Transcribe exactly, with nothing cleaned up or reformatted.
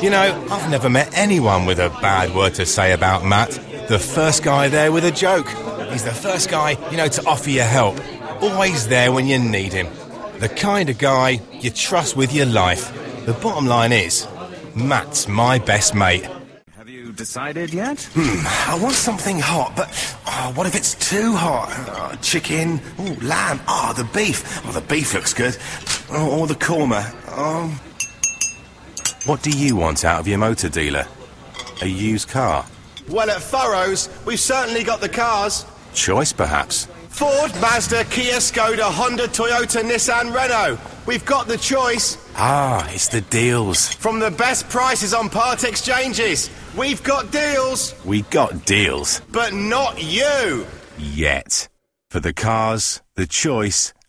You know, I've never met anyone with a bad word to say about Matt. The first guy there with a joke. He's the first guy, you know, to offer you help. Always there when you need him. The kind of guy you trust with your life. The bottom line is, Matt's my best mate. Have you decided yet? Hmm, I want something hot, but oh, what if it's too hot? Oh, chicken, oh, lamb, oh, the beef. Oh, the beef looks good. Oh, or the korma. Oh. What do you want out of your motor dealer? A used car? Well, at Furrows, we've certainly got the cars. Choice, perhaps? Ford, Mazda, Kia, Skoda, Honda, Toyota, Nissan, Renault. We've got the choice. Ah, it's the deals. From the best prices on part exchanges. We've got deals. We got deals. But not you. Yet. For the cars, the choice,